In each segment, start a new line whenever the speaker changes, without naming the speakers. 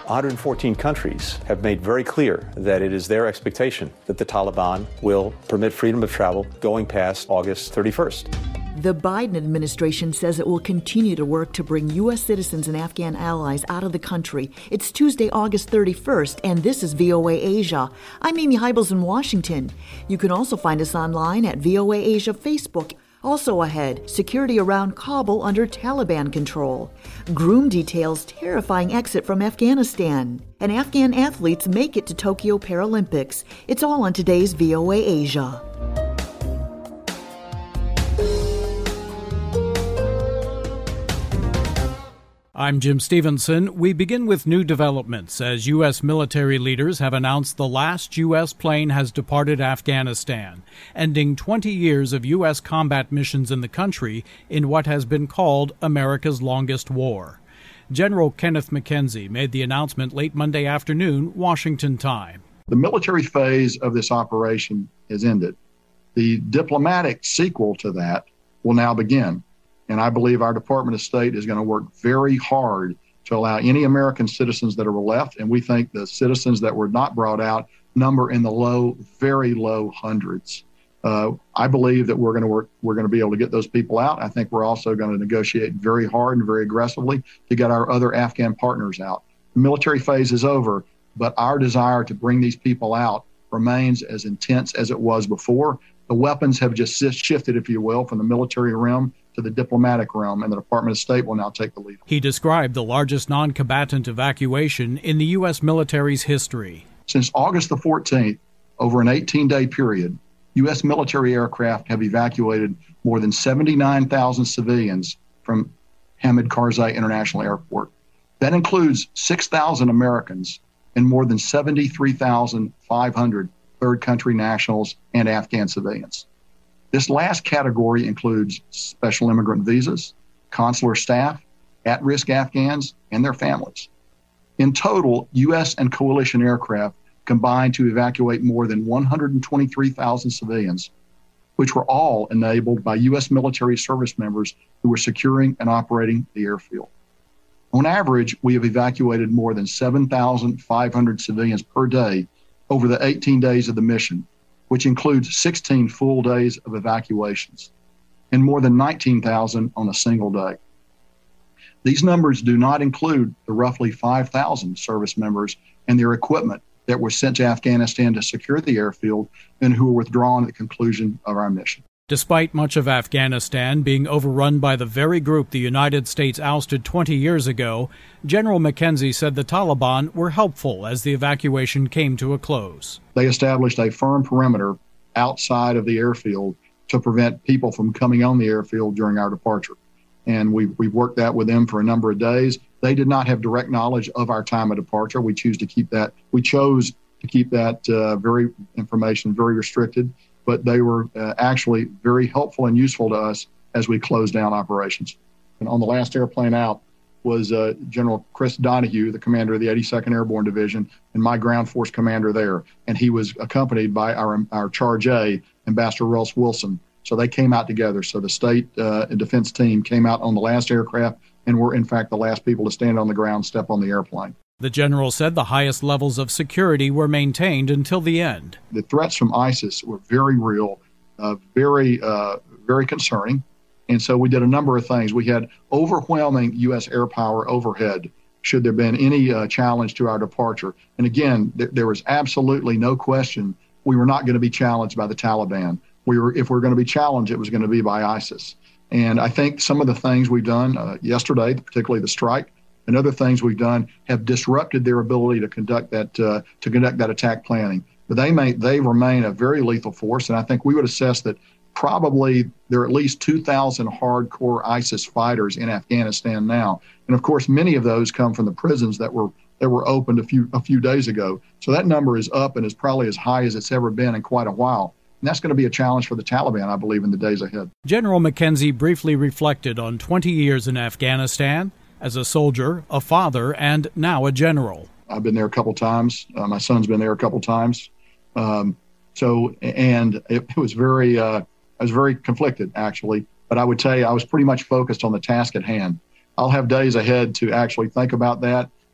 114 countries have made very clear that it is their expectation that the Taliban will permit freedom of travel going past August 31st.
The Biden administration says it will continue to work to bring U.S. citizens and Afghan allies out of the country. It's Tuesday, August 31st, and this is VOA Asia. I'm Amy Heibels in Washington. You can also find us online at VOA Asia Facebook. Also ahead, security around Kabul under Taliban control. Groom details terrifying exit from Afghanistan. And Afghan athletes make it to Tokyo Paralympics. It's all on today's VOA Asia.
I'm Jim Stevenson. We begin with new developments as U.S. military leaders have announced the last U.S. plane has departed Afghanistan, ending 20 years of U.S. combat missions in the country in what has been called America's longest war. General Kenneth McKenzie made the announcement late Monday afternoon, Washington time.
The military phase of this operation is ended. The diplomatic sequel to that will now begin. And I believe our Department of State is going to work very hard to allow any American citizens that are left, and we think the citizens that were not brought out number in the low, very low hundreds. I believe that we're going to be able to get those people out. I think we're also going to negotiate very hard and very aggressively to get our other Afghan partners out. The military phase is over, but our desire to bring these people out remains as intense as it was before. The weapons have just shifted, if you will, from the military realm to the diplomatic realm, and the Department of State will now take the lead.
He described the largest non-combatant evacuation in the U.S. military's history.
Since August the 14th, over an 18-day period, U.S. military aircraft have evacuated more than 79,000 civilians from Hamid Karzai International Airport. That includes 6,000 Americans and more than 73,500 third country nationals and Afghan civilians. This last category includes special immigrant visas, consular staff, at-risk Afghans, and their families. In total, U.S. and coalition aircraft combined to evacuate more than 123,000 civilians, which were all enabled by U.S. military service members who were securing and operating the airfield. On average, we have evacuated more than 7,500 civilians per day over the 18 days of the mission, which includes 16 full days of evacuations, and more than 19,000 on a single day. These numbers do not include the roughly 5,000 service members and their equipment that were sent to Afghanistan to secure the airfield and who were withdrawn at the conclusion of our mission.
Despite much of Afghanistan being overrun by the very group the United States ousted 20 years ago, General McKenzie said the Taliban were helpful as the evacuation came to a close.
They established a firm perimeter outside of the airfield to prevent people from coming on the airfield during our departure. And we've worked that with them for a number of days. They did not have direct knowledge of our time of departure. We chose to keep that very information very restricted. But they were actually very helpful and useful to us as we closed down operations. And on the last airplane out was General Chris Donahue, the commander of the 82nd Airborne Division, and my ground force commander there. And he was accompanied by our Charge A, Ambassador Russ Wilson. So they came out together. So the state defense team came out on the last aircraft and were, in fact, the last people to stand on the ground, step on the airplane.
The general said the highest levels of security were maintained until the end.
The threats from ISIS were very real, very concerning. And so we did a number of things. We had overwhelming U.S. air power overhead should there have been any challenge to our departure. And again, there was absolutely no question we were not going to be challenged by the Taliban. If we're going to be challenged, it was going to be by ISIS. And I think some of the things we've done yesterday, particularly the strike, and other things we've done have disrupted their ability to conduct that attack planning. But they remain a very lethal force, and I think we would assess that probably there are at least 2,000 hardcore ISIS fighters in Afghanistan now, and of course many of those come from the prisons that were opened a few days ago. So that number is up and is probably as high as it's ever been in quite a while. And that's going to be a challenge for the Taliban, I believe, in the days ahead.
General McKenzie briefly reflected on 20 years in Afghanistan as a soldier, a father, and now a general.
I've been there a couple times. My son's been there a couple times. And it was I was very conflicted, actually. But I would tell you, I was pretty much focused on the task at hand. I'll have days ahead to actually think about that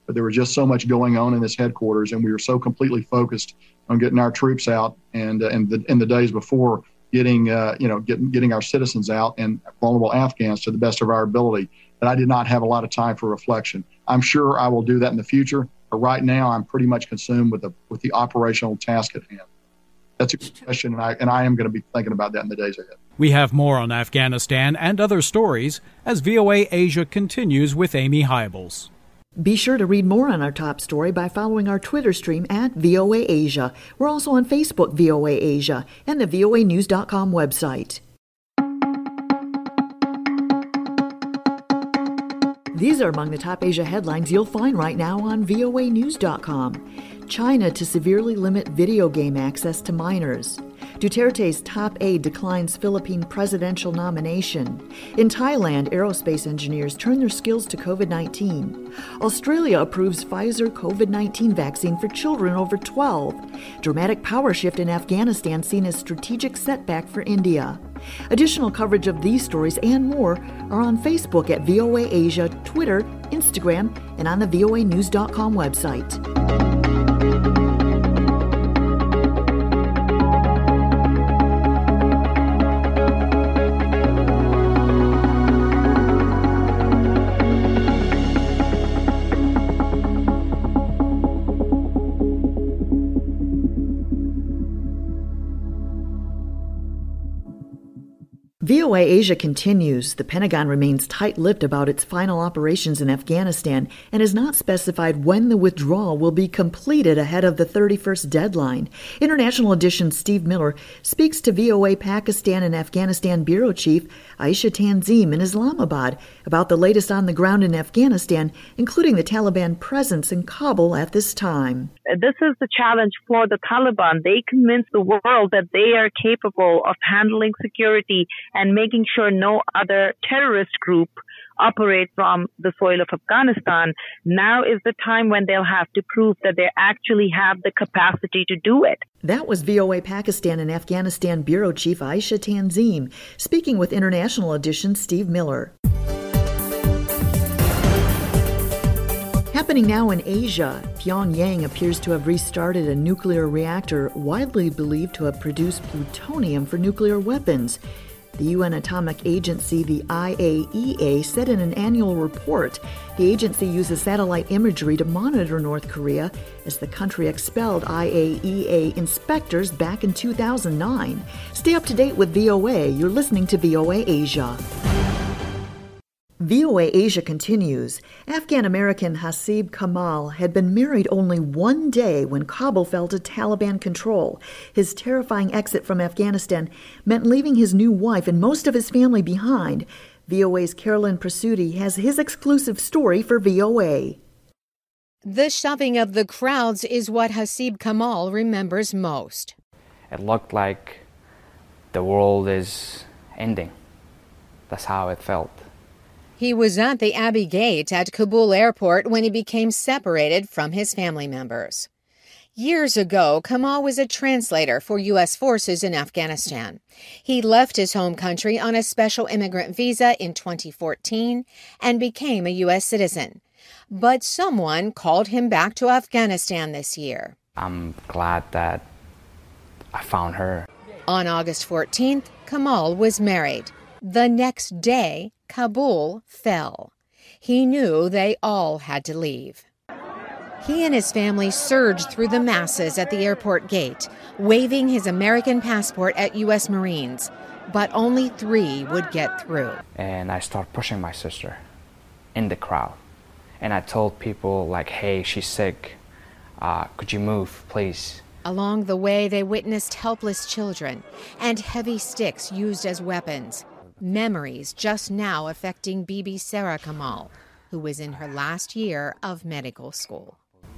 but there was just so much going on in this headquarters, and we were so completely focused on getting our troops out and in the days before getting our citizens out and vulnerable Afghans to the best of our ability that I did not have a lot of time for reflection. I'm sure I will do that in the future, but right now I'm pretty much consumed with the operational task at hand. That's a good question, and I am going to be thinking about that in the days ahead.
We have more on Afghanistan and other stories as VOA Asia continues with Amy Hybels.
Be sure to read more on our top story by following our Twitter stream at VOA Asia. We're also on Facebook, VOA Asia, and the voanews.com website. These are among the top Asia headlines you'll find right now on voanews.com. China to severely limit video game access to minors. Duterte's top aide declines Philippine presidential nomination. In Thailand, aerospace engineers turn their skills to COVID-19. Australia approves Pfizer COVID-19 vaccine for children over 12. Dramatic power shift in Afghanistan seen as strategic setback for India. Additional coverage of these stories and more are on Facebook at VOA Asia, Twitter, Instagram, and on the voanews.com website. VOA Asia continues. The Pentagon remains tight-lipped about its final operations in Afghanistan and has not specified when the withdrawal will be completed ahead of the 31st deadline. International Edition's Steve Miller speaks to VOA Pakistan and Afghanistan Bureau Chief Aisha Tanzim in Islamabad about the latest on the ground in Afghanistan, including the Taliban presence in Kabul at this time.
This is the challenge for the Taliban. They convince the world that they are capable of handling security and making sure no other terrorist group operate from the soil of Afghanistan. Now is the time when they'll have to prove that they actually have the capacity to do it.
That was VOA Pakistan and Afghanistan Bureau Chief Aisha Tanzim, speaking with International Edition's Steve Miller. Happening now in Asia, Pyongyang appears to have restarted a nuclear reactor widely believed to have produced plutonium for nuclear weapons. The UN Atomic Agency, the IAEA, said in an annual report the agency uses satellite imagery to monitor North Korea as the country expelled IAEA inspectors back in 2009. Stay up to date with VOA. You're listening to VOA Asia. VOA Asia continues. Afghan-American Hasib Kamal had been married only one day when Kabul fell to Taliban control. His terrifying exit from Afghanistan meant leaving his new wife and most of his family behind. VOA's Carolyn Presutti has his exclusive story for VOA.
The shoving of the crowds is what Hasib Kamal remembers most.
It looked like the world is ending. That's how it felt.
He was at the Abbey Gate at Kabul airport when he became separated from his family members. Years ago, Kamal was a translator for U.S. forces in Afghanistan. He left his home country on a special immigrant visa in 2014 and became a U.S. citizen. But someone called him back to Afghanistan this year.
I'm glad that I found her.
On August 14th, Kamal was married. The next day, Kabul fell. He knew they all had to leave. He and his family surged through the masses at the airport gate, waving his American passport at U.S. Marines. But only 3 would get through.
And I started pushing my sister in the crowd. And I told people, like, hey, she's sick. Could you move, please?
Along the way, they witnessed helpless children and heavy sticks used as weapons. Memories just now affecting Bibi Sarah Kamal, who was in her last year of medical school.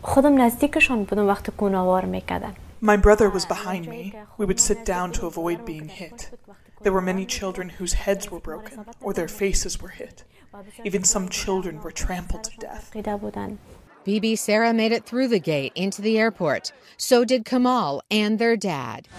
My brother was behind me. We would sit down to avoid being hit. There were many children whose heads were broken or their faces were hit. Even some children were trampled to death.
Bibi Sarah made it through the gate into the airport. So did Kamal and their dad.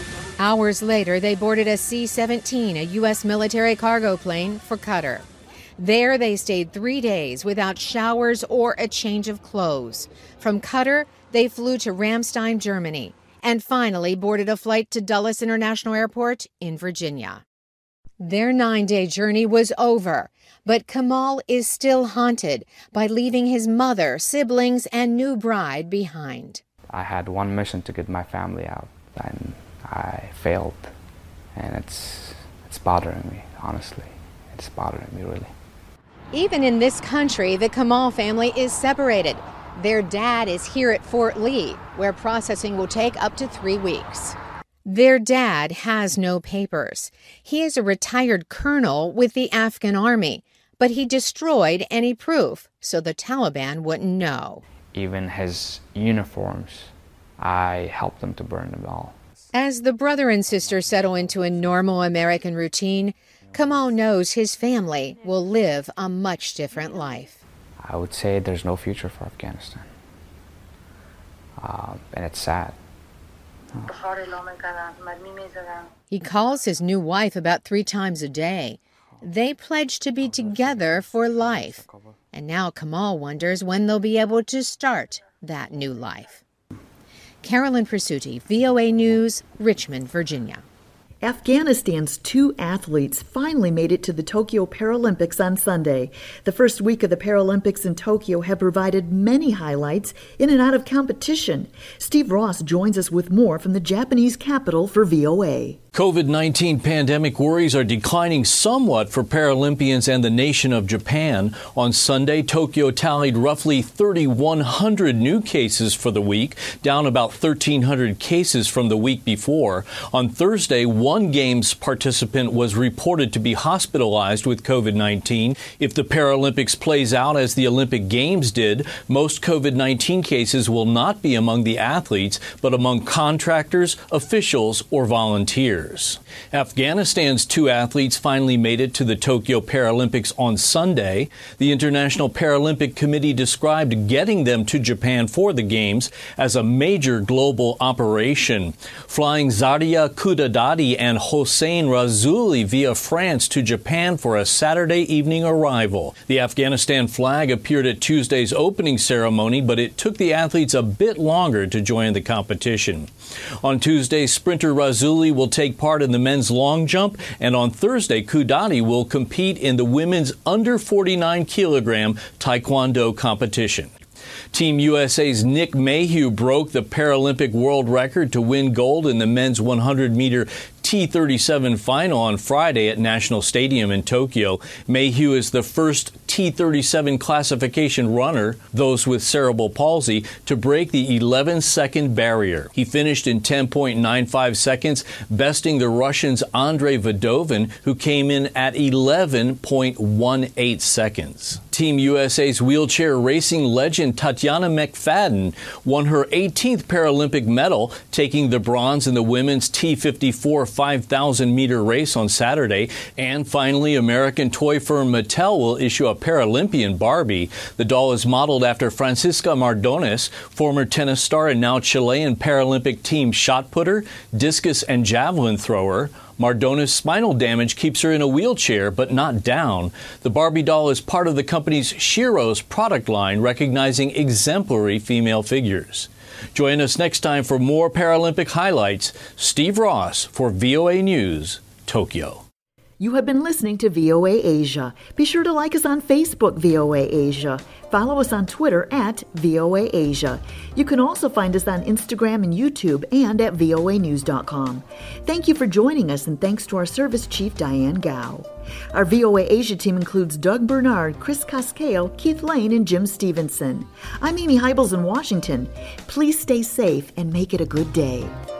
Hours later, they boarded a C-17, a U.S. military cargo plane, for Qatar. There they stayed 3 days without showers or a change of clothes. From Qatar, they flew to Ramstein, Germany, and finally boarded a flight to Dulles International Airport in Virginia. Their 9-day journey was over, but Kamal is still haunted by leaving his mother, siblings, and new bride behind.
I had one mission to get my family out, and I failed. And it's bothering me, honestly. It's bothering me, really.
Even in this country, the Kamal family is separated. Their dad is here at Fort Lee, where processing will take up to 3 weeks. Their dad has no papers. He is a retired colonel with the Afghan army, but he destroyed any proof so the Taliban wouldn't know.
Even his uniforms, I helped them to burn them all.
As the brother and sister settle into a normal American routine, Kamal knows his family will live a much different life.
I would say there's no future for Afghanistan. And it's sad.
He calls his new wife about 3 times a day. They pledge to be together for life. And now Kamal wonders when they'll be able to start that new life. Carolyn Presutti, VOA News, Richmond, Virginia.
Afghanistan's 2 athletes finally made it to the Tokyo Paralympics on Sunday. The first week of the Paralympics in Tokyo have provided many highlights in and out of competition. Steve Ross joins us with more from the Japanese capital for VOA.
COVID-19 pandemic worries are declining somewhat for Paralympians and the nation of Japan. On Sunday, Tokyo tallied roughly 3,100 new cases for the week, down about 1,300 cases from the week before. On Thursday, one Games participant was reported to be hospitalized with COVID-19. If the Paralympics plays out as the Olympic Games did, most COVID-19 cases will not be among the athletes, but among contractors, officials, or volunteers. Afghanistan's 2 athletes finally made it to the Tokyo Paralympics on Sunday. The International Paralympic Committee described getting them to Japan for the Games as a major global operation. Flying Zaria Kudadadi and Hossein Razuli via France to Japan for a Saturday evening arrival. The Afghanistan flag appeared at Tuesday's opening ceremony, but it took the athletes a bit longer to join the competition. On Tuesday, sprinter Razuli will take part in the men's long jump, and on Thursday, Kudati will compete in the women's under 49 kilogram taekwondo competition. Team USA's Nick Mayhew broke the Paralympic world record to win gold in the men's 100-meter T37 final on Friday at National Stadium in Tokyo. Mayhew is the first T37 classification runner, those with cerebral palsy, to break the 11-second barrier. He finished in 10.95 seconds, besting the Russian's Andrei Vadovin, who came in at 11.18 seconds. Team USA's wheelchair racing legend Tatiana McFadden won her 18th Paralympic medal, taking the bronze in the women's T54 5,000-meter race on Saturday. And finally, American toy firm Mattel will issue a Paralympian Barbie. The doll is modeled after Francisca Mardones, former tennis star and now Chilean Paralympic team shot putter, discus and javelin thrower. Mardones' spinal damage keeps her in a wheelchair, but not down. The Barbie doll is part of the company's Shiro's product line, recognizing exemplary female figures. Join us next time for more Paralympic highlights. Steve Ross for VOA News, Tokyo.
You have been listening to VOA Asia. Be sure to like us on Facebook, VOA Asia. Follow us on Twitter at VOA Asia. You can also find us on Instagram and YouTube and at voanews.com. Thank you for joining us, and thanks to our service chief, Diane Gao. Our VOA Asia team includes Doug Bernard, Chris Cascale, Keith Lane, and Jim Stevenson. I'm Amy Heibels in Washington. Please stay safe and make it a good day.